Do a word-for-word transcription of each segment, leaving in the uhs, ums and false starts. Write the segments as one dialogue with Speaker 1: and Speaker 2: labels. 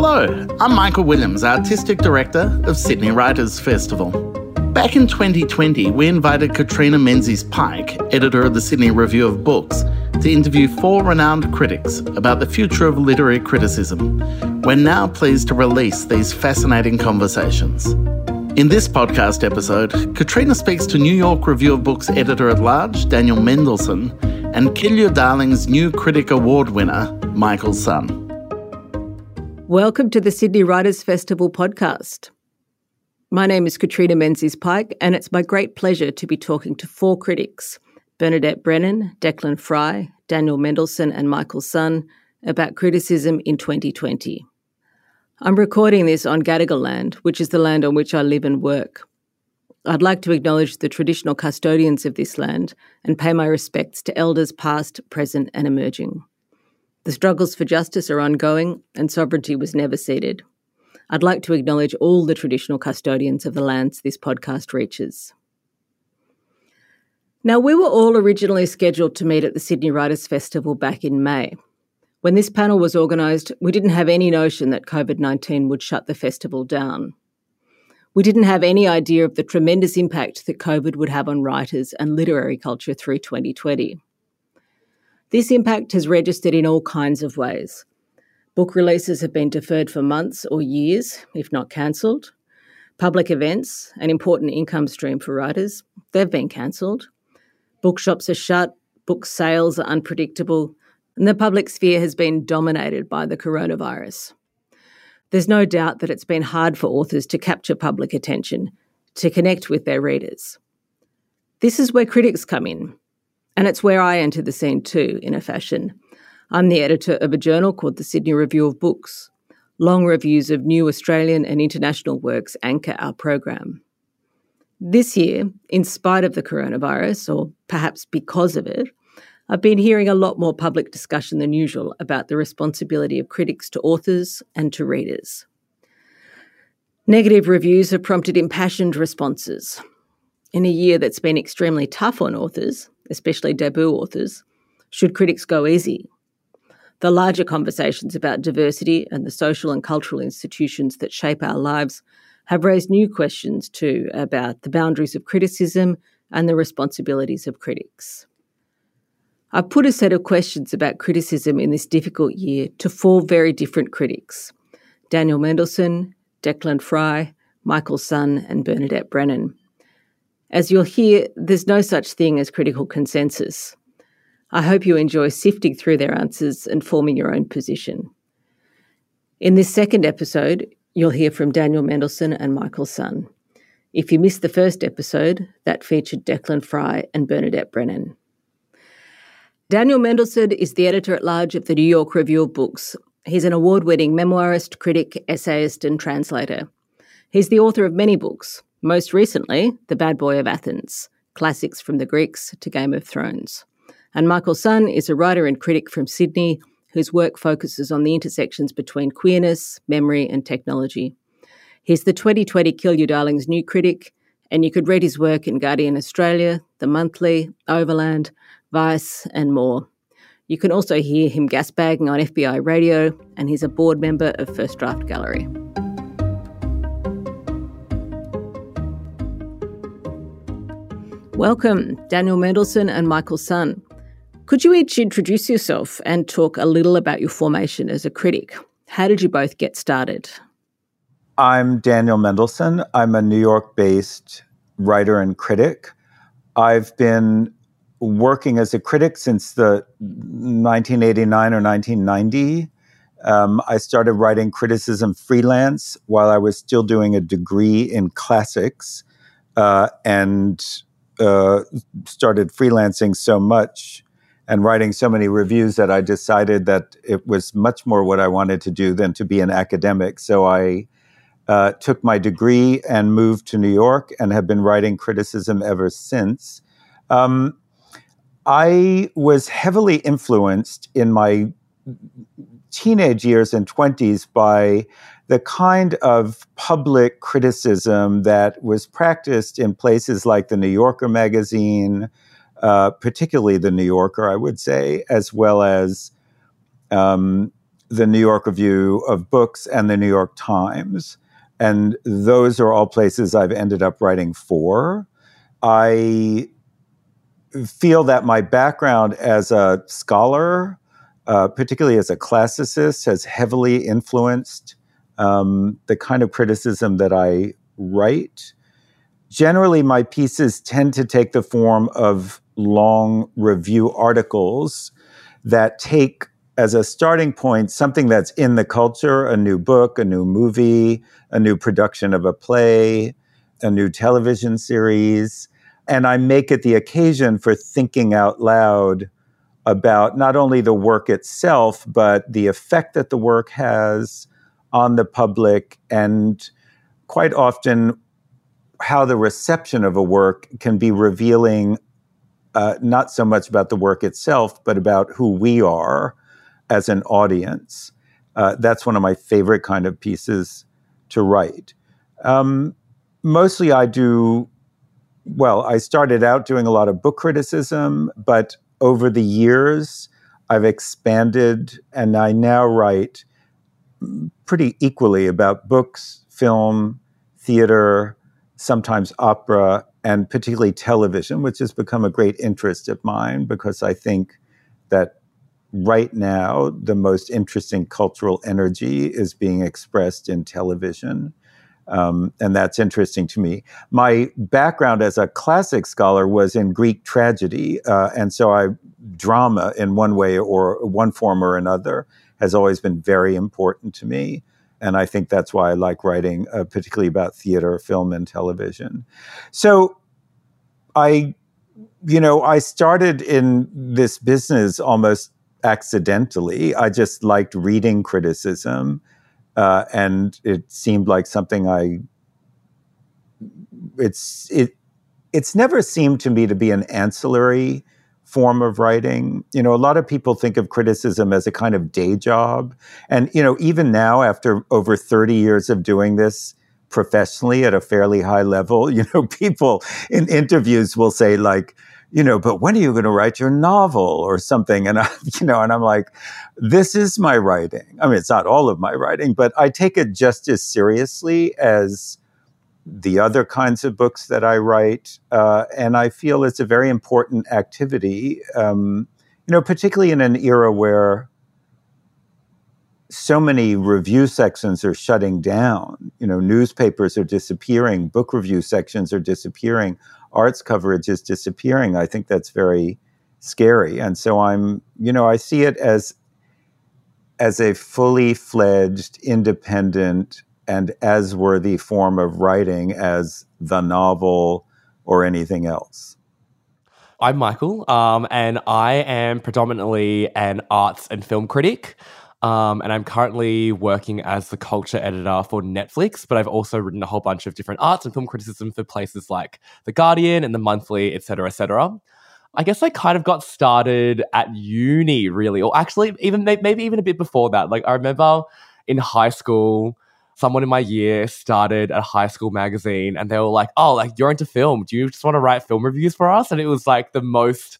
Speaker 1: Hello, I'm Michael Williams, Artistic Director of Sydney Writers' Festival. Back in twenty twenty, we invited Katrina Menzies-Pike, editor of the Sydney Review of Books, to interview four renowned critics about the future of literary criticism. We're now pleased to release these fascinating conversations. In this podcast episode, Katrina speaks to New York Review of Books editor-at-large Daniel Mendelsohn and Killyou Darling's new Critic Award winner, Michael Sun.
Speaker 2: Welcome to the Sydney Writers' Festival podcast. My name is Katrina Menzies-Pike, and it's my great pleasure to be talking to four critics, Bernadette Brennan, Declan Fry, Daniel Mendelsohn and Michael Sun, about criticism in twenty twenty. I'm recording this on Gadigal land, which is the land on which I live and work. I'd like to acknowledge the traditional custodians of this land and pay my respects to elders past, present and emerging. The struggles for justice are ongoing and sovereignty was never ceded. I'd like to acknowledge all the traditional custodians of the lands this podcast reaches. Now, we were all originally scheduled to meet at the Sydney Writers' Festival back in May. When this panel was organised, we didn't have any notion that covid nineteen would shut the festival down. We didn't have any idea of the tremendous impact that COVID would have on writers and literary culture through twenty twenty. This impact has registered in all kinds of ways. Book releases have been deferred for months or years, if not cancelled. Public events, an important income stream for writers, they've been cancelled. Bookshops are shut, book sales are unpredictable, and the public sphere has been dominated by the coronavirus. There's no doubt that it's been hard for authors to capture public attention, to connect with their readers. This is where critics come in. And it's where I enter the scene too, in a fashion. I'm the editor of a journal called the Sydney Review of Books. Long reviews of new Australian and international works anchor our program. This year, in spite of the coronavirus, or perhaps because of it, I've been hearing a lot more public discussion than usual about the responsibility of critics to authors and to readers. Negative reviews have prompted impassioned responses. In a year that's been extremely tough on authors, especially debut authors, should critics go easy? The larger conversations about diversity and the social and cultural institutions that shape our lives have raised new questions too about the boundaries of criticism and the responsibilities of critics. I've put a set of questions about criticism in this difficult year to four very different critics: Daniel Mendelsohn, Declan Fry, Michael Sun and Bernadette Brennan. As you'll hear, there's no such thing as critical consensus. I hope you enjoy sifting through their answers and forming your own position. In this second episode, you'll hear from Daniel Mendelsohn and Michael Sun. If you missed the first episode, that featured Declan Fry and Bernadette Brennan. Daniel Mendelsohn is the editor-at-large of the New York Review of Books. He's an award-winning memoirist, critic, essayist and translator. He's the author of many books, most recently, The Bad Boy of Athens, classics from the Greeks to Game of Thrones. And Michael Sun is a writer and critic from Sydney whose work focuses on the intersections between queerness, memory and technology. He's the twenty twenty Killyou Darling's new critic, and you could read his work in Guardian Australia, The Monthly, Overland, Vice and more. You can also hear him gasbagging on F B I radio, and he's a board member of First Draft Gallery. Welcome, Daniel Mendelsohn and Michael Sun. Could you each introduce yourself and talk a little about your formation as a critic? How did you both get started?
Speaker 3: I'm Daniel Mendelsohn. I'm a New York-based writer and critic. I've been working as a critic since the nineteen eighty-nine or nineteen ninety. Um, I started writing criticism freelance while I was still doing a degree in classics uh, and uh, started freelancing so much and writing so many reviews that I decided that it was much more what I wanted to do than to be an academic. So I uh, took my degree and moved to New York and have been writing criticism ever since. Um, I was heavily influenced in my teenage years and twenties by the kind of public criticism that was practiced in places like the New Yorker magazine, uh, particularly the New Yorker, I would say, as well as um, the New York Review of Books and the New York Times. And those are all places I've ended up writing for. I feel that my background as a scholar, uh, particularly as a classicist, has heavily influenced um, the kind of criticism that I write. Generally, my pieces tend to take the form of long review articles that take as a starting point something that's in the culture, a new book, a new movie, a new production of a play, a new television series. And I make it the occasion for thinking out loud about not only the work itself, but the effect that the work has on the public, and quite often how the reception of a work can be revealing uh, not so much about the work itself, but about who we are as an audience. Uh, that's one of my favorite kind of pieces to write. Um, mostly I do, well, I started out doing a lot of book criticism, but over the years I've expanded, and I now write pretty equally about books, film, theater, sometimes opera, and particularly television, which has become a great interest of mine because I think that right now the most interesting cultural energy is being expressed in television. Um, and that's interesting to me. My background as a classic scholar was in Greek tragedy. Uh, and so I, drama in one way or one form or another has always been very important to me. And I think that's why I like writing, uh, particularly about theater, film, and television. So I, you know, I started in this business almost accidentally. I just liked reading criticism. Uh, and it seemed like something I, it's, it, it's never seemed to me to be an ancillary form of writing. You know, a lot of people think of criticism as a kind of day job. And, you know, even now, after over thirty years of doing this professionally at a fairly high level, you know, people in interviews will say like, you know, but when are you going to write your novel or something? And I, you know, and I'm like, this is my writing. I mean, it's not all of my writing, but I take it just as seriously as the other kinds of books that I write. Uh, and I feel it's a very important activity, um, you know, particularly in an era where so many review sections are shutting down. You know, newspapers are disappearing, book review sections are disappearing, arts coverage is disappearing. I think that's very scary. And so I'm, you know, I see it as, as a fully fledged, independent, and as worthy form of writing as the novel or anything else.
Speaker 4: I'm Michael, um, and I am predominantly an arts and film critic. Um, and I'm currently working as the culture editor for Netflix, but I've also written a whole bunch of different arts and film criticism for places like The Guardian and The Monthly, et cetera, et cetera. I guess I kind of got started at uni, really, or actually even maybe even a bit before that. Like, I remember in high school, someone in my year started a high school magazine, and they were like, oh, like, you're into film. Do you just want to write film reviews for us? And it was like the most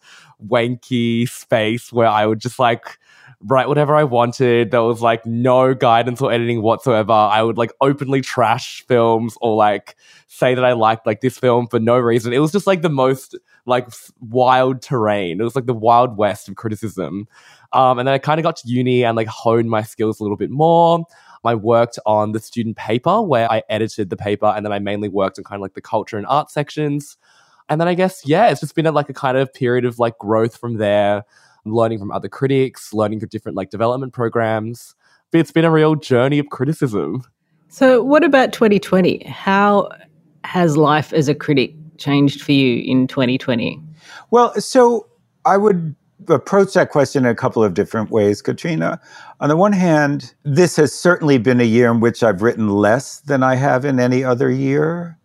Speaker 4: wanky space where I would just like write whatever I wanted. There was like no guidance or editing whatsoever. I would like openly trash films or like say that I liked like this film for no reason. It was just like the most like wild terrain. It was like the Wild West of criticism. Um, and then I kind of got to uni and like honed my skills a little bit more. I worked on the student paper where I edited the paper, and then I mainly worked on kind of like the culture and art sections. And then I guess, yeah, it's just been a, like a kind of period of like growth from there, learning from other critics, learning through different like development programs. But it's been a real journey of criticism.
Speaker 2: So what about twenty twenty? How has life as a critic changed for you in twenty twenty?
Speaker 3: Well, so I would approach that question in a couple of different ways, Katrina. On the one hand, this has certainly been a year in which I've written less than I have in any other year.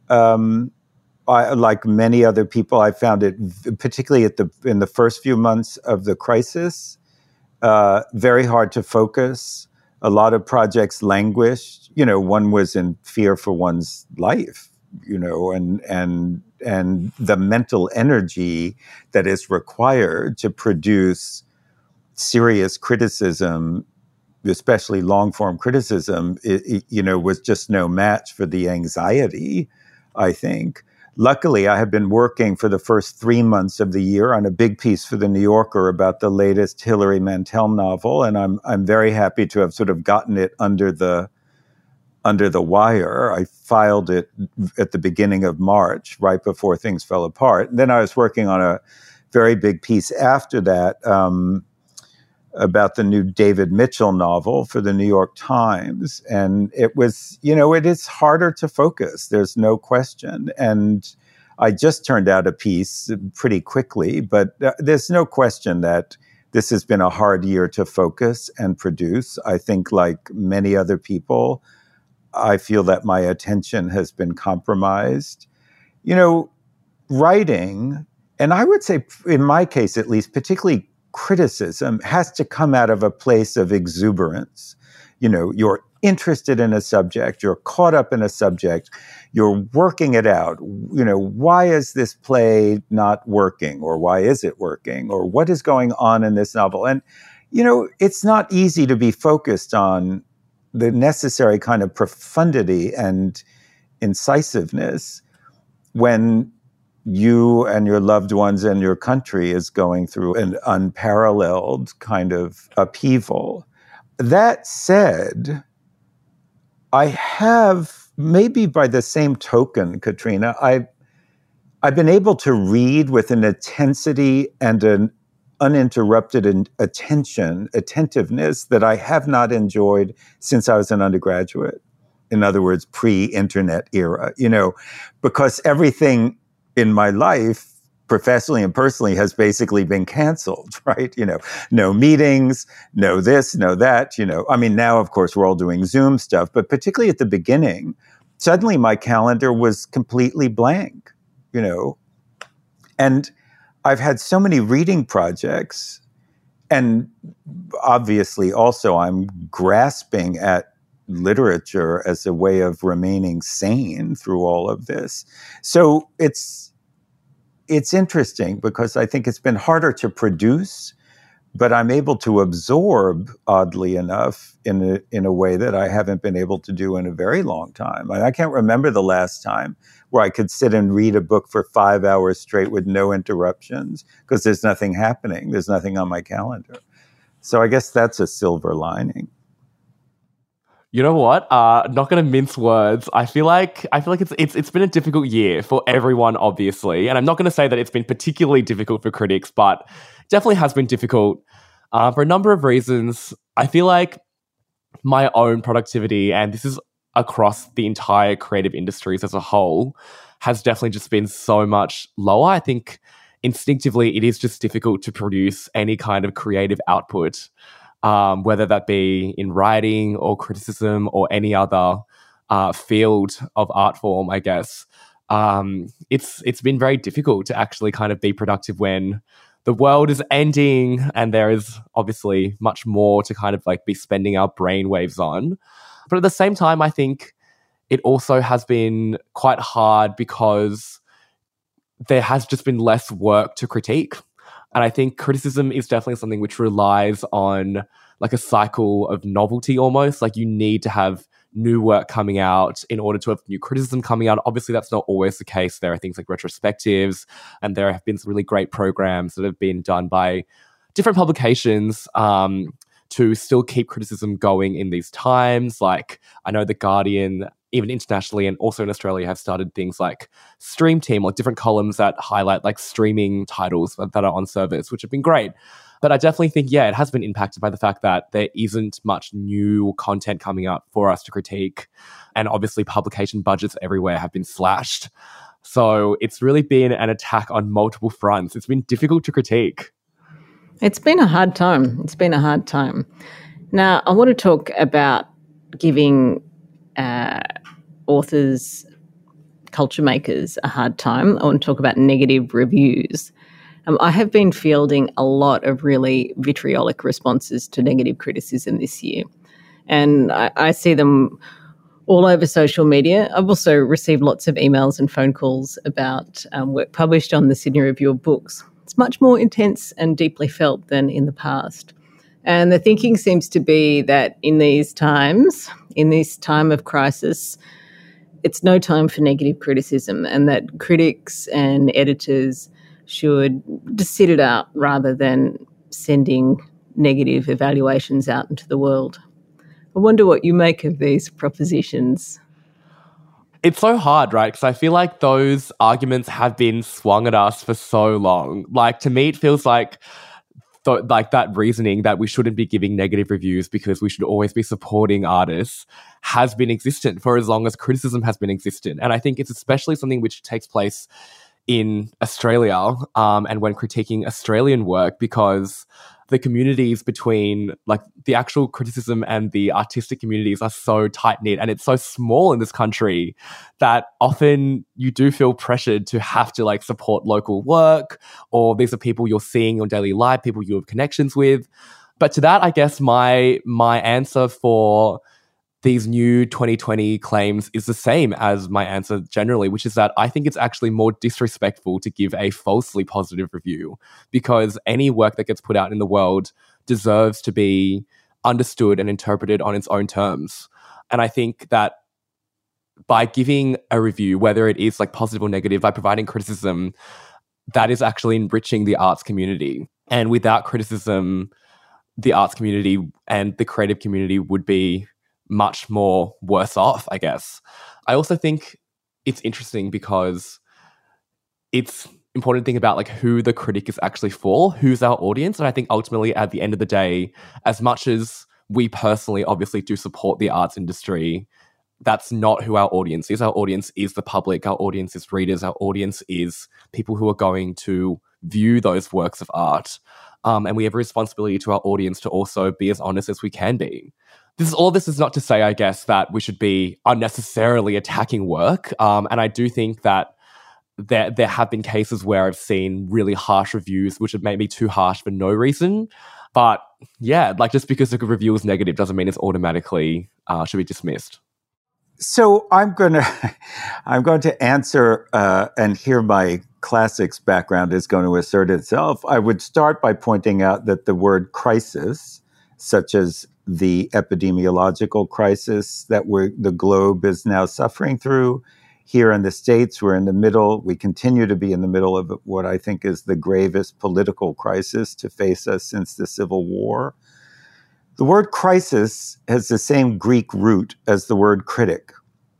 Speaker 3: Um, I, like many other people, I found it, particularly at the in the first few months of the crisis, uh, very hard to focus. A lot of projects languished. You know, one was in fear for one's life, you know, and and and the mental energy that is required to produce serious criticism especially long-form criticism, it, it, you know, was just no match for the anxiety, I think. Luckily, I have been working for the first three months of the year on a big piece for The New Yorker about the latest Hilary Mantel novel, and I'm I'm very happy to have sort of gotten it under the under the wire. I filed it at the beginning of March, right before things fell apart. And then I was working on a very big piece after that um, about the new David Mitchell novel for the New York Times. And it was, you know, it is harder to focus. There's no question. And I just turned out a piece pretty quickly, but uh, there's no question that this has been a hard year to focus and produce. I think, like many other people, I feel that my attention has been compromised. You know, writing, and I would say in my case at least, particularly criticism, has to come out of a place of exuberance. You know, you're interested in a subject, you're caught up in a subject, you're working it out. You know, why is this play not working? Or why is it working? Or what is going on in this novel? And, you know, it's not easy to be focused on the necessary kind of profundity and incisiveness when you and your loved ones and your country is going through an unparalleled kind of upheaval. That said, I have, maybe by the same token, Katrina, I've, I've been able to read with an intensity and an uninterrupted in attention, attentiveness that I have not enjoyed since I was an undergraduate. In other words, pre-internet era, you know, because everything in my life, professionally and personally, has basically been canceled, right? You know, no meetings, no this, no that, you know. I mean, now, of course, we're all doing Zoom stuff, but particularly at the beginning, suddenly my calendar was completely blank, you know. And I've had so many reading projects, and obviously also I'm grasping at literature as a way of remaining sane through all of this. So it's it's interesting because I think it's been harder to produce, but I'm able to absorb, oddly enough, in a, in a way that I haven't been able to do in a very long time. I, I can't remember the last time where I could sit and read a book for five hours straight with no interruptions because there's nothing happening. There's nothing on my calendar. So I guess that's a silver lining.
Speaker 4: You know what? Uh, not going to mince words. I feel like I feel like it's it's it's been a difficult year for everyone, obviously, and I'm not going to say that it's been particularly difficult for critics, but definitely has been difficult uh, for a number of reasons. I feel like my own productivity, and this is across the entire creative industries as a whole, has definitely just been so much lower. I think instinctively it is just difficult to produce any kind of creative output. Um, whether that be in writing or criticism or any other uh, field of art form, I guess. Um, it's it's been very difficult to actually kind of be productive when the world is ending and there is obviously much more to kind of like be spending our brainwaves on. But at the same time, I think it also has been quite hard because there has just been less work to critique. And I think criticism is definitely something which relies on like a cycle of novelty almost. Like you need to have new work coming out in order to have new criticism coming out. Obviously, that's not always the case. There are things like retrospectives, and there have been some really great programs that have been done by different publications um, to still keep criticism going in these times. Like I know The Guardian, even internationally and also in Australia, have started things like Stream Team or different columns that highlight like streaming titles that are on service, which have been great. But I definitely think, yeah, it has been impacted by the fact that there isn't much new content coming up for us to critique. And obviously publication budgets everywhere have been slashed. So it's really been an attack on multiple fronts. It's been difficult to critique.
Speaker 2: It's been a hard time. It's been a hard time. Now, I want to talk about giving uh, authors, culture makers a hard time. I want to talk about negative reviews. Um, I have been fielding a lot of really vitriolic responses to negative criticism this year, and I, I see them all over social media. I've also received lots of emails and phone calls about um, work published on the Sydney Review of Books. It's much more intense and deeply felt than in the past. And the thinking seems to be that in these times, in this time of crisis, it's no time for negative criticism, and that critics and editors should just sit it out rather than sending negative evaluations out into the world. I wonder what you make of these propositions.
Speaker 4: It's so hard, right? Because I feel like those arguments have been swung at us for so long. Like, to me, it feels like th- like that reasoning that we shouldn't be giving negative reviews because we should always be supporting artists has been existent for as long as criticism has been existent. And I think it's especially something which takes place in Australia um, and when critiquing Australian work, because the communities between like the actual criticism and the artistic communities are so tight-knit, and it's so small in this country that often you do feel pressured to have to like support local work, or these are people you're seeing on daily life, people you have connections with. But to that, I guess my my answer for these new twenty twenty claims is the same as my answer generally, which is that I think it's actually more disrespectful to give a falsely positive review, because any work that gets put out in the world deserves to be understood and interpreted on its own terms. And I think that by giving a review, whether it is like positive or negative, by providing criticism, that is actually enriching the arts community. And without criticism, the arts community and the creative community would be much more worse off, I guess. I also think it's interesting because it's important to think about like who the critic is actually for, who's our audience. And I think ultimately at the end of the day, as much as we personally obviously do support the arts industry, that's not who our audience is. Our audience is the public. Our audience is readers. Our audience is people who are going to view those works of art. Um, and we have a responsibility to our audience to also be as honest as we can be. This is all this is not to say, I guess, that we should be unnecessarily attacking work. Um, and I do think that there, there have been cases where I've seen really harsh reviews, which have made me too harsh for no reason. But yeah, like just because a review is negative doesn't mean it's automatically uh, should be dismissed.
Speaker 3: So I'm going to I'm going to answer, uh, and here my classics background is going to assert itself. I would start by pointing out that the word crisis, such as the epidemiological crisis that we're, the globe is now suffering through, here in the States, we're in the middle, we continue to be in the middle of what I think is the gravest political crisis to face us since the Civil War. The word crisis has the same Greek root as the word critic.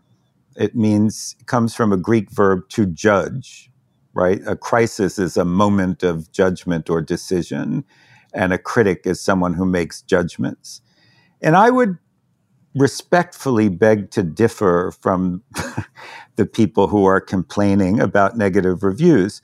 Speaker 3: It means, it comes from a Greek verb to judge, right? A crisis is a moment of judgment or decision, and a critic is someone who makes judgments. And I would respectfully beg to differ from the people who are complaining about negative reviews.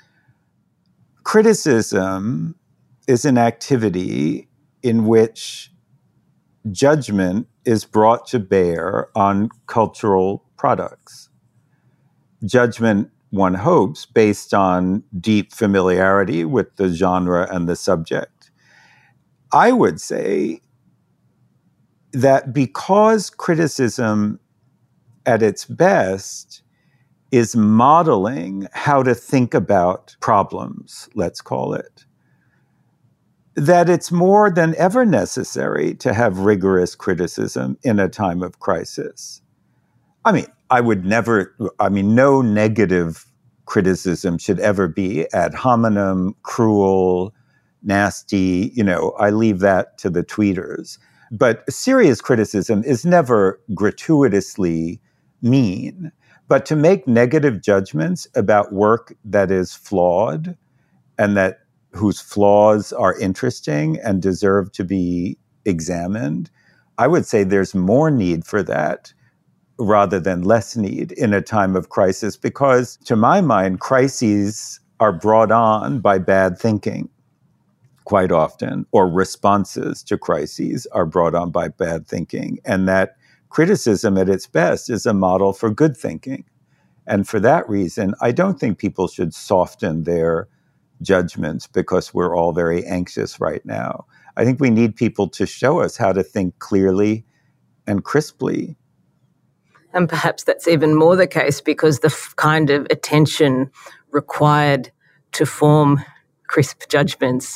Speaker 3: Criticism is an activity in which judgment is brought to bear on cultural products. Judgment, one hopes, based on deep familiarity with the genre and the subject. I would say that because criticism at its best is modeling how to think about problems, let's call it, that it's more than ever necessary to have rigorous criticism in a time of crisis. I mean, I would never, I mean, no negative criticism should ever be ad hominem, cruel, nasty, you know, I leave that to the tweeters. But serious criticism is never gratuitously mean. But to make negative judgments about work that is flawed and that whose flaws are interesting and deserve to be examined, I would say there's more need for that rather than less need in a time of crisis, because to my mind, crises are brought on by bad thinking quite often, or responses to crises are brought on by bad thinking, and that criticism at its best is a model for good thinking. And for that reason, I don't think people should soften their judgments because we're all very anxious right now. I think we need people to show us how to think clearly and crisply.
Speaker 2: And perhaps that's even more the case because the f- kind of attention required to form crisp judgments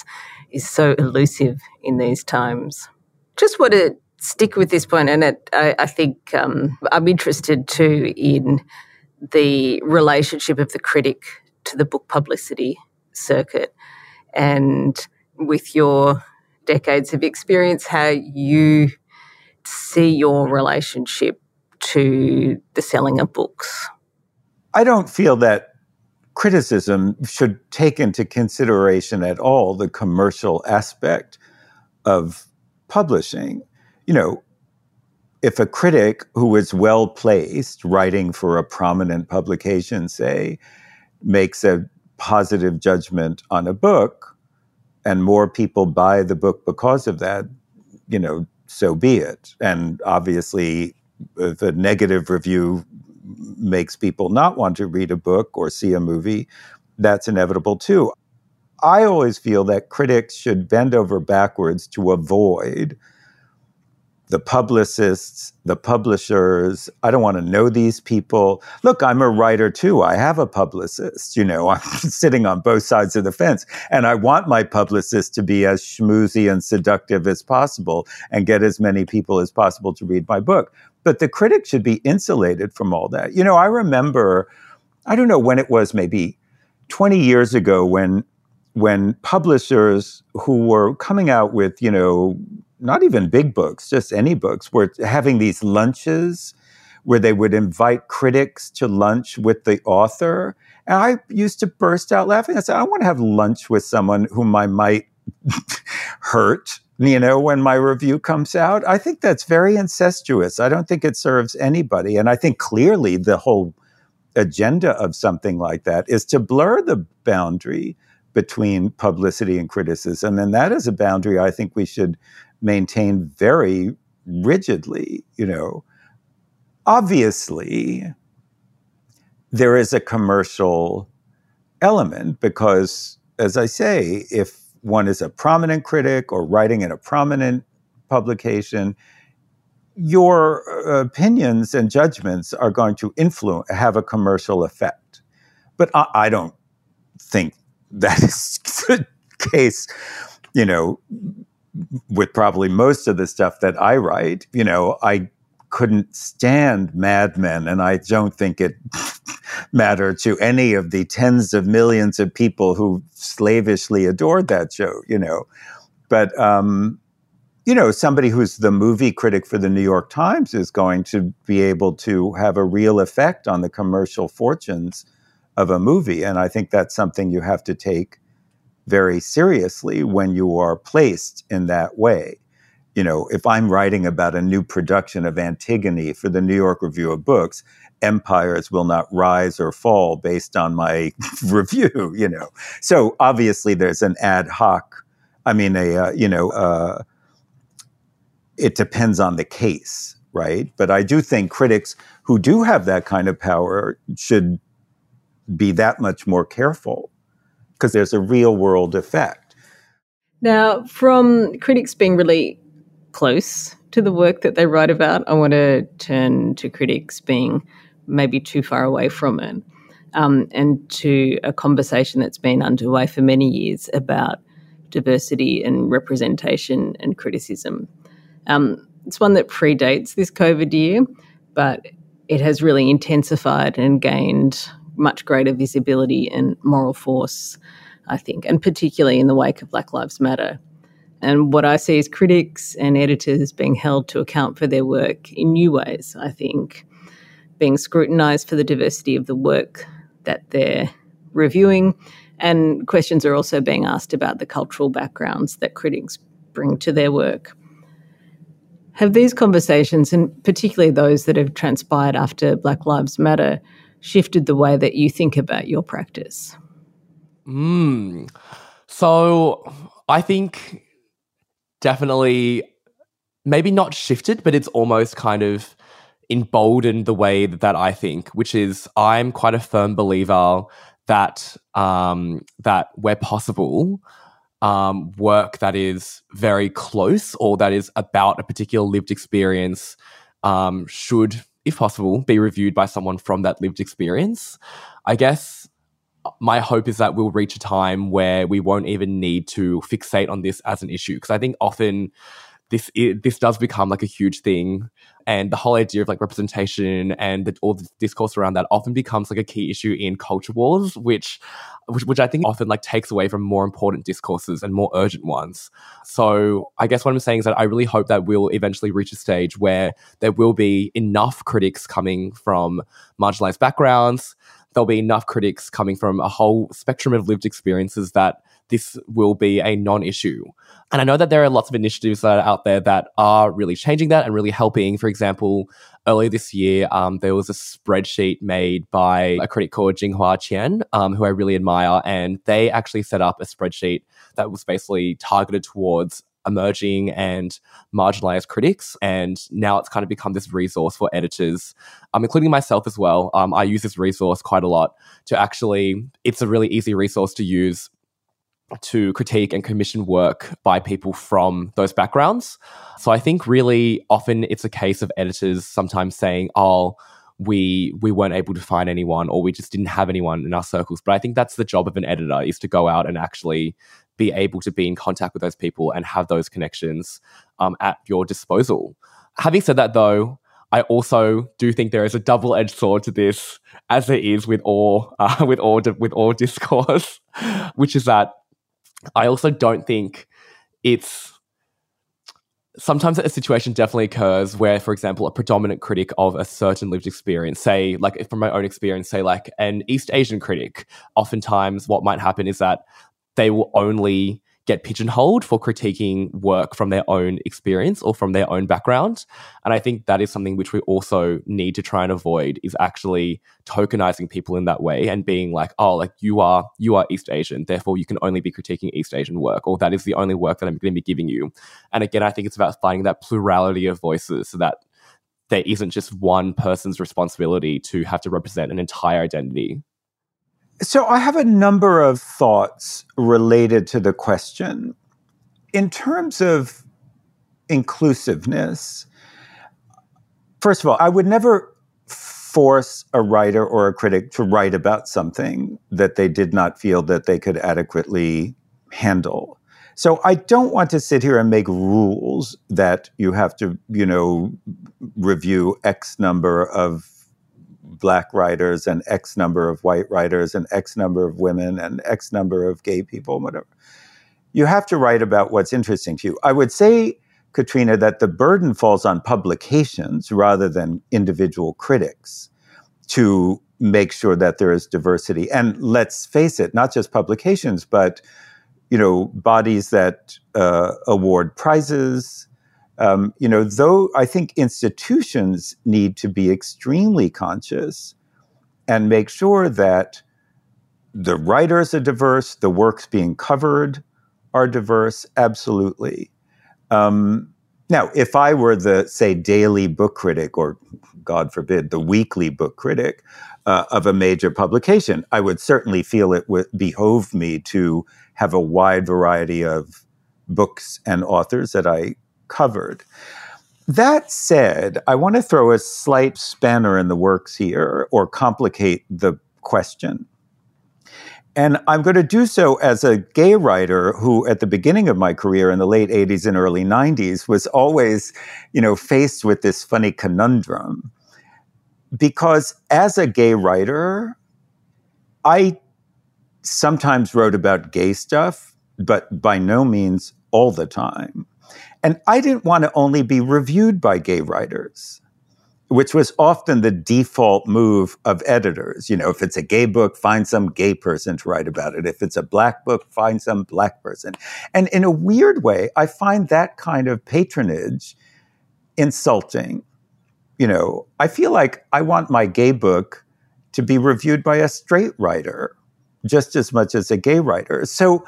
Speaker 2: is so elusive in these times. Just want to stick with this point, and it, I, I think um, I'm interested too in the relationship of the critic to the book publicity circuit, and with your decades of experience, how you see your relationship to the selling of books.
Speaker 3: I don't feel that criticism should take into consideration at all the commercial aspect of publishing. You know, if a critic who is well placed, writing for a prominent publication, say, makes a positive judgment on a book, and more people buy the book because of that, you know, so be it. And obviously, if a negative review makes people not want to read a book or see a movie, that's inevitable too. I always feel that critics should bend over backwards to avoid the publicists, the publishers. I don't want to know these people. Look, I'm a writer too. I have a publicist. You know, I'm sitting on both sides of the fence. And I want my publicist to be as schmoozy and seductive as possible and get as many people as possible to read my book. But the critic should be insulated from all that. You know, I remember, I don't know when it was, maybe twenty years ago, when when publishers who were coming out with, you know, not even big books, just any books, were having these lunches where they would invite critics to lunch with the author. And I used to burst out laughing. I said, I want to have lunch with someone whom I might hurt, you know, when my review comes out. I think that's very incestuous. I don't think it serves anybody. And I think clearly the whole agenda of something like that is to blur the boundary between publicity and criticism. And that is a boundary I think we should maintain very rigidly. You know, obviously there is a commercial element because, as I say, if one is a prominent critic or writing in a prominent publication, your opinions and judgments are going to influence, have a commercial effect. But I, I don't think that is the case, you know, with probably most of the stuff that I write. You know, I couldn't stand Mad Men, and I don't think it mattered to any of the tens of millions of people who slavishly adored that show, you know. But, um, you know, somebody who's the movie critic for the New York Times is going to be able to have a real effect on the commercial fortunes of a movie. And I think that's something you have to take very seriously when you are placed in that way. You know, if I'm writing about a new production of Antigone for the New York Review of Books, empires will not rise or fall based on my review, you know. So obviously there's an ad hoc, I mean, a, uh, you know, uh, it depends on the case, right? But I do think critics who do have that kind of power should be that much more careful because there's a real world effect.
Speaker 2: Now, from critics being really close to the work that they write about, I want to turn to critics being maybe too far away from it, um, and to a conversation that's been underway for many years about diversity and representation and criticism. Um, it's one that predates this COVID year, but it has really intensified and gained much greater visibility and moral force, I think, and particularly in the wake of Black Lives Matter. And what I see is critics and editors being held to account for their work in new ways, I think, being scrutinised for the diversity of the work that they're reviewing, and questions are also being asked about the cultural backgrounds that critics bring to their work. Have these conversations, and particularly those that have transpired after Black Lives Matter, shifted the way that you think about your practice?
Speaker 4: Mm. So I think definitely maybe not shifted, but it's almost kind of emboldened the way that I think, which is I'm quite a firm believer that um, that where possible, um, work that is very close or that is about a particular lived experience um, should, if possible, be reviewed by someone from that lived experience. I guess my hope is that we'll reach a time where we won't even need to fixate on this as an issue. Because I think often this it, this does become like a huge thing, and the whole idea of like representation and the, all the discourse around that often becomes like a key issue in culture wars, which, which which I think often like takes away from more important discourses and more urgent ones. So I guess what I'm saying is that I really hope that we'll eventually reach a stage where there will be enough critics coming from marginalized backgrounds. There'll be enough critics coming from a whole spectrum of lived experiences that this will be a non-issue. And I know that there are lots of initiatives that are out there that are really changing that and really helping. For example, earlier this year, um, there was a spreadsheet made by a critic called Jinghua Qian, um, who I really admire. And they actually set up a spreadsheet that was basically targeted towards emerging and marginalized critics. And now it's kind of become this resource for editors, um, including myself as well. Um, I use this resource quite a lot to actually, it's a really easy resource to use to critique and commission work by people from those backgrounds. So I think really often it's a case of editors sometimes saying, oh, we we weren't able to find anyone, or we just didn't have anyone in our circles. But I think that's the job of an editor, is to go out and actually be able to be in contact with those people and have those connections um, at your disposal. Having said that, though, I also do think there is a double-edged sword to this, as there is with all uh, with all with all discourse, which is that I also don't think it's... Sometimes a situation definitely occurs where, for example, a predominant critic of a certain lived experience, say, like from my own experience, say like an East Asian critic, oftentimes what might happen is that they will only get pigeonholed for critiquing work from their own experience or from their own background. And I think that is something which we also need to try and avoid, is actually tokenizing people in that way and being like, oh, like you are you are East Asian, therefore you can only be critiquing East Asian work, or that is the only work that I'm going to be giving you. And again, I think it's about finding that plurality of voices so that there isn't just one person's responsibility to have to represent an entire identity.
Speaker 3: So I have a number of thoughts related to the question. In terms of inclusiveness, first of all, I would never force a writer or a critic to write about something that they did not feel that they could adequately handle. So I don't want to sit here and make rules that you have to, you know, review X number of Black writers and X number of white writers and X number of women and X number of gay people, whatever. You have to write about what's interesting to you. I would say, Katrina, that the burden falls on publications rather than individual critics to make sure that there is diversity. And let's face it, not just publications, but, you know, bodies that uh, award prizes. Um, you know, though I think institutions need to be extremely conscious and make sure that the writers are diverse, the works being covered are diverse, absolutely. Um, now, if I were the, say, daily book critic, or God forbid, the weekly book critic uh, of a major publication, I would certainly feel it would behove me to have a wide variety of books and authors that I covered. That said, I want to throw a slight spanner in the works here, or complicate the question. And I'm going to do so as a gay writer who, at the beginning of my career in the late eighties and early nineties, was always, you know, faced with this funny conundrum. Because as a gay writer, I sometimes wrote about gay stuff, but by no means all the time. And I didn't want to only be reviewed by gay writers, which was often the default move of editors. You know, if it's a gay book, find some gay person to write about it. If it's a Black book, find some Black person. And in a weird way, I find that kind of patronage insulting. You know, I feel like I want my gay book to be reviewed by a straight writer just as much as a gay writer. So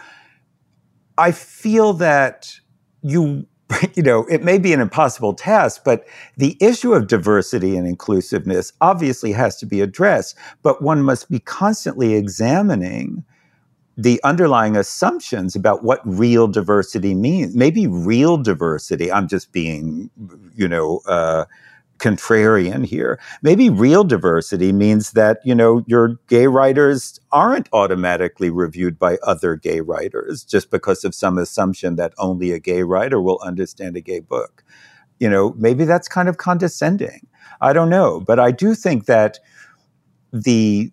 Speaker 3: I feel that you, you know, it may be an impossible task, but the issue of diversity and inclusiveness obviously has to be addressed, but one must be constantly examining the underlying assumptions about what real diversity means. Maybe real diversity, I'm just being, you know, uh, contrarian here. Maybe real diversity means that, you know, your gay writers aren't automatically reviewed by other gay writers just because of some assumption that only a gay writer will understand a gay book. You know, maybe that's kind of condescending. I don't know. But I do think that the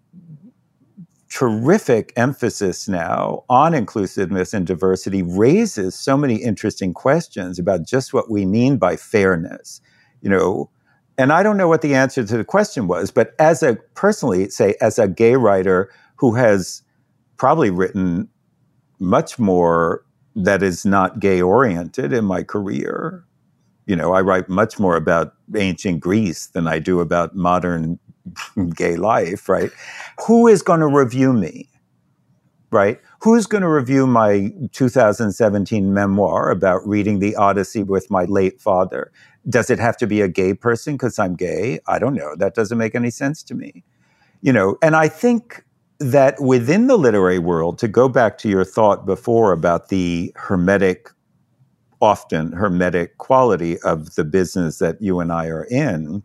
Speaker 3: terrific emphasis now on inclusiveness and diversity raises so many interesting questions about just what we mean by fairness, you know. And I don't know what the answer to the question was, but as a, personally, say, as a gay writer who has probably written much more that is not gay-oriented in my career, you know, I write much more about ancient Greece than I do about modern gay life, right? Who is going to review me, right? Who's going to review my two thousand seventeen memoir about reading the Odyssey with my late father? Does it have to be a gay person because I'm gay? I don't know. That doesn't make any sense to me. You know, and I think that within the literary world, to go back to your thought before about the hermetic, often hermetic quality of the business that you and I are in,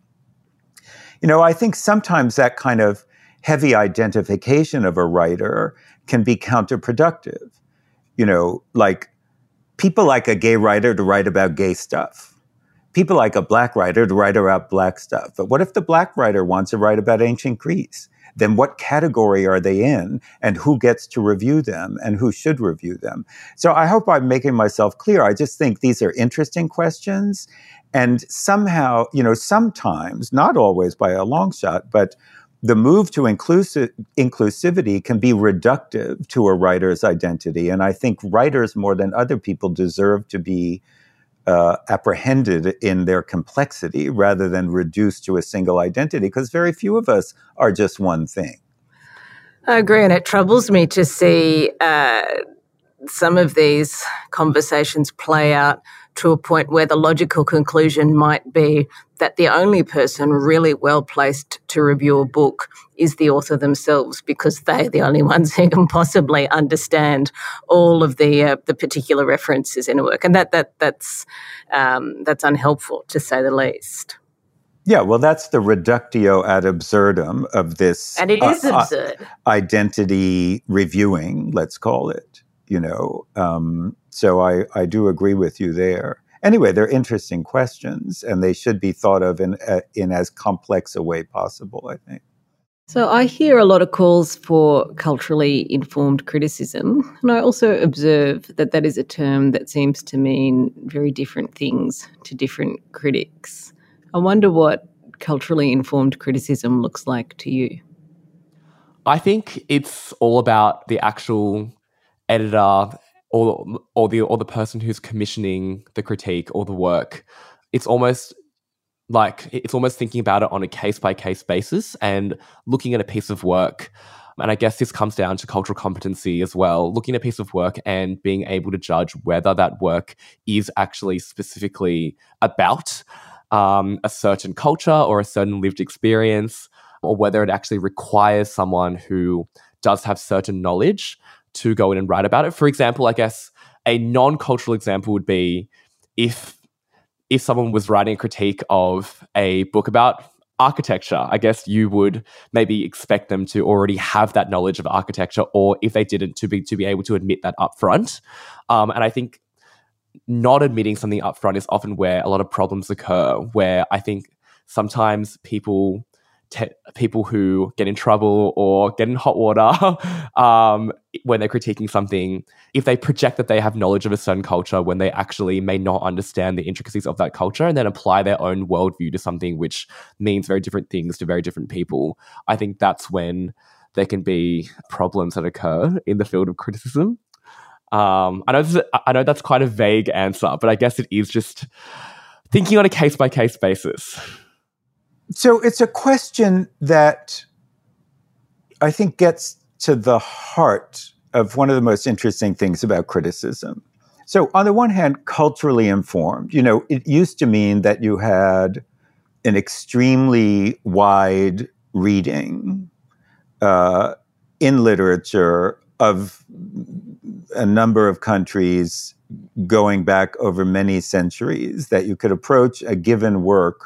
Speaker 3: you know, I think sometimes that kind of heavy identification of a writer can be counterproductive. You know, like people like a gay writer to write about gay stuff. People like a black writer to write about black stuff. But what if the black writer wants to write about ancient Greece? Then what category are they in, and who gets to review them, and who should review them? So I hope I'm making myself clear. I just think these are interesting questions. And somehow, you know, sometimes, not always by a long shot, but the move to inclusive, inclusivity can be reductive to a writer's identity. And I think writers, more than other people, deserve to be Uh, apprehended in their complexity rather than reduced to a single identity, because very few of us are just one thing.
Speaker 2: I agree, and it troubles me to see uh, some of these conversations play out to a point where the logical conclusion might be that the only person really well placed to review a book is the author themselves, because they're the only ones who can possibly understand all of the uh, the particular references in a work, and that that that's um, that's unhelpful, to say the least.
Speaker 3: Yeah, well, that's the reductio ad absurdum of this,
Speaker 2: and it is uh, absurd
Speaker 3: uh, identity reviewing, let's call it. You know, um, so I, I do agree with you there. Anyway, they're interesting questions, and they should be thought of in uh, in as complex a way possible, I think.
Speaker 2: So I hear a lot of calls for culturally informed criticism, and I also observe that that is a term that seems to mean very different things to different critics. I wonder what culturally informed criticism looks like to you.
Speaker 4: I think it's all about the actual editor or or the or the person who's commissioning the critique or the work. It's almost like it's almost thinking about it on a case by case basis and looking at a piece of work. And I guess this comes down to cultural competency as well, looking at a piece of work and being able to judge whether that work is actually specifically about um, a certain culture or a certain lived experience, or whether it actually requires someone who does have certain knowledge to go in and write about it. For example, I guess a non-cultural example would be if if someone was writing a critique of a book about architecture, I guess you would maybe expect them to already have that knowledge of architecture, or if they didn't, to be to be able to admit that up front. Um, and I think not admitting something up front is often where a lot of problems occur, where I think sometimes people Te- people who get in trouble or get in hot water um, when they're critiquing something, if they project that they have knowledge of a certain culture when they actually may not understand the intricacies of that culture, and then apply their own worldview to something which means very different things to very different people, I think that's when there can be problems that occur in the field of criticism. Um, I know this is, I know that's quite a vague answer, but I guess it is just thinking on a case-by-case basis.
Speaker 3: So it's a question that I think gets to the heart of one of the most interesting things about criticism. So on the one hand, culturally informed, you know, it used to mean that you had an extremely wide reading uh, in literature of a number of countries going back over many centuries, that you could approach a given work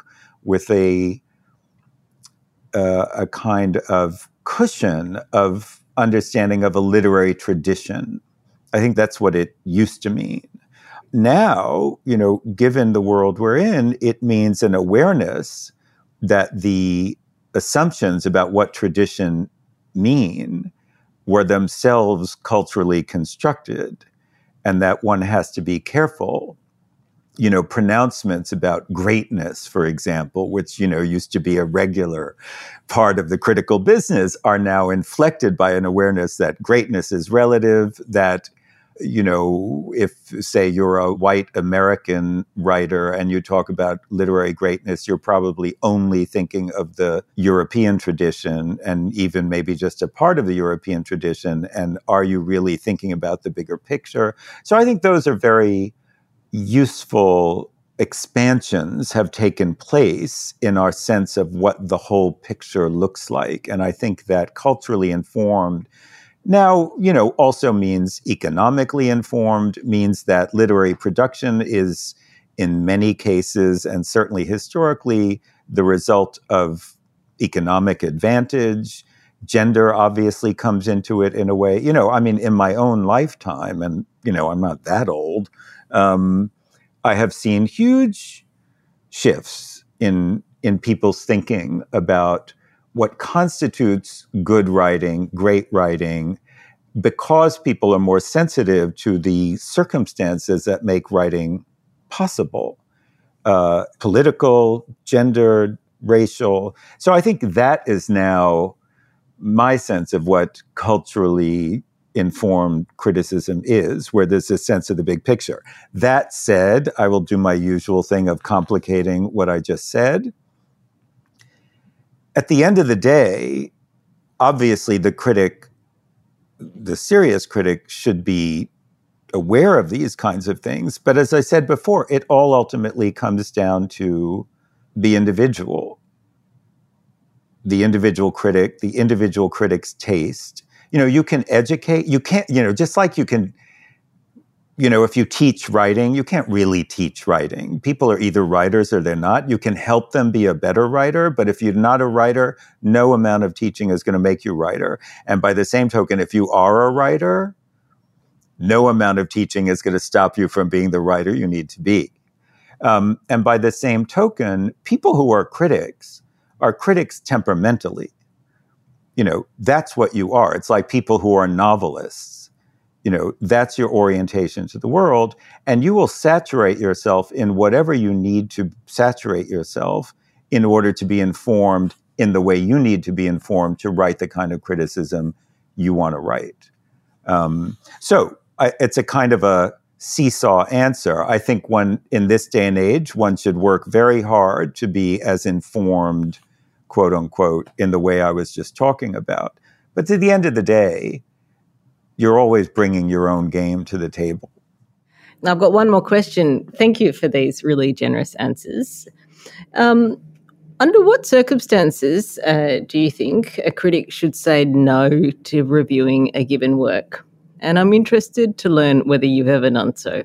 Speaker 3: with a uh, a kind of cushion of understanding of a literary tradition. I think that's what it used to mean. Now, you know, given the world we're in, it means an awareness that the assumptions about what tradition mean were themselves culturally constructed, and that one has to be careful. You know, pronouncements about greatness, for example, which, you know, used to be a regular part of the critical business, are now inflected by an awareness that greatness is relative, that, you know, if, say, you're a white American writer and you talk about literary greatness, you're probably only thinking of the European tradition and even maybe just a part of the European tradition. And are you really thinking about the bigger picture? So I think those are very useful expansions have taken place in our sense of what the whole picture looks like. And I think that culturally informed now, you know, also means economically informed, means that literary production is, in many cases, and certainly historically, the result of economic advantage. Gender obviously comes into it in a way. You know, I mean, in my own lifetime, and, you know, I'm not that old, um, I have seen huge shifts in in people's thinking about what constitutes good writing, great writing, because people are more sensitive to the circumstances that make writing possible, uh, political, gendered, racial. So I think that is now my sense of what culturally informed criticism is, where there's a sense of the big picture. That said, I will do my usual thing of complicating what I just said. At the end of the day, obviously the critic, the serious critic, should be aware of these kinds of things. But as I said before, it all ultimately comes down to the individual, the individual critic, the individual critic's taste. You know, you can educate, you can't, you know, just like you can, you know, if you teach writing, you can't really teach writing. People are either writers or they're not. You can help them be a better writer, but if you're not a writer, no amount of teaching is going to make you a writer. And by the same token, if you are a writer, no amount of teaching is going to stop you from being the writer you need to be. Um, and by the same token, people who are critics are critics temperamentally. You know, that's what you are. It's like people who are novelists. You know, that's your orientation to the world, and you will saturate yourself in whatever you need to saturate yourself in order to be informed in the way you need to be informed to write the kind of criticism you want to write. Um, so I, it's a kind of a seesaw answer. I think one, in this day and age, one should work very hard to be as informed, quote unquote, in the way I was just talking about. But to the end of the day, you're always bringing your own game to the table.
Speaker 2: Now, I've got one more question. Thank you for these really generous answers. Um, under what circumstances uh, do you think a critic should say no to reviewing a given work? And I'm interested to learn whether you've ever done so.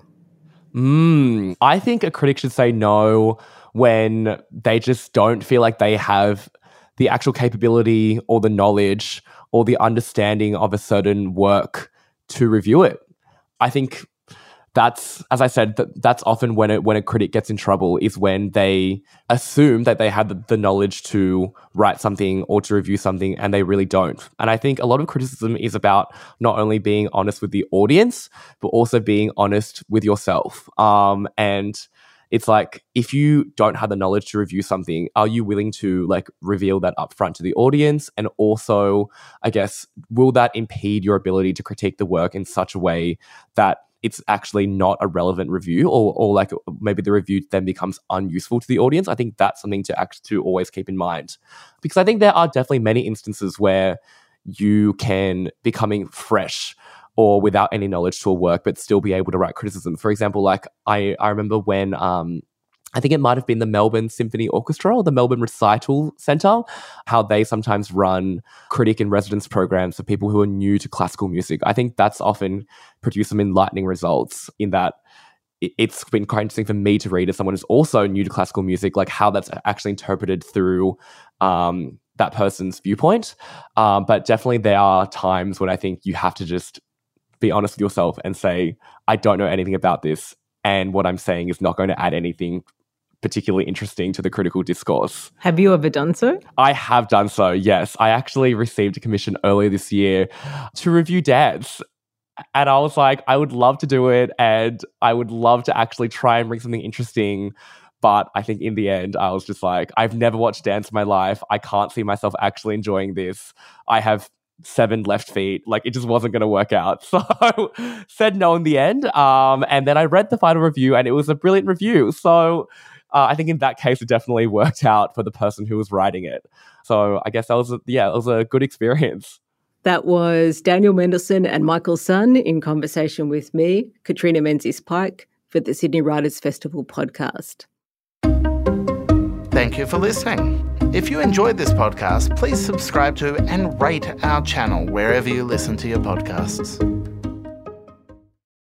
Speaker 4: Mm, I think a critic should say no when they just don't feel like they have the actual capability or the knowledge or the understanding of a certain work to review it. I think that's, as I said, that that's often when it, when a critic gets in trouble, is when they assume that they have the, the knowledge to write something or to review something, and they really don't. And I think a lot of criticism is about not only being honest with the audience, but also being honest with yourself. Um, and it's like, if you don't have the knowledge to review something, are you willing to like reveal that upfront to the audience? And also, I guess, will that impede your ability to critique the work in such a way that it's actually not a relevant review, or or like maybe the review then becomes unuseful to the audience? I think that's something to act to always keep in mind, because I think there are definitely many instances where you can be coming fresh or without any knowledge to a work, but still be able to write criticism. For example, like I, I remember when um, I think it might have been the Melbourne Symphony Orchestra or the Melbourne Recital Centre, how they sometimes run critic in residence programs for people who are new to classical music. I think that's often produced some enlightening results in that it's been quite interesting for me to read as someone who's also new to classical music, like how that's actually interpreted through um, that person's viewpoint. Um, but definitely there are times when I think you have to just be honest with yourself and say, I don't know anything about this, and what I'm saying is not going to add anything particularly interesting to the critical discourse.
Speaker 2: Have you ever done so?
Speaker 4: I have done so, yes. I actually received a commission earlier this year to review Dance. And I was like, I would love to do it, and I would love to actually try and bring something interesting. But I think in the end, I was just like, I've never watched Dance in my life. I can't see myself actually enjoying this. I have seven left feet. Like, it just wasn't going to work out. So said no in the end. Um, and then I read the final review, and it was a brilliant review. So uh, I think in that case, it definitely worked out for the person who was writing it. So I guess that was, a, yeah, it was a good experience.
Speaker 2: That was Daniel Mendelsohn and Michael Sun in conversation with me, Katrina Menzies-Pike, for the Sydney Writers' Festival podcast.
Speaker 1: Thank you for listening. If you enjoyed this podcast, please subscribe to and rate our channel wherever you listen to your podcasts.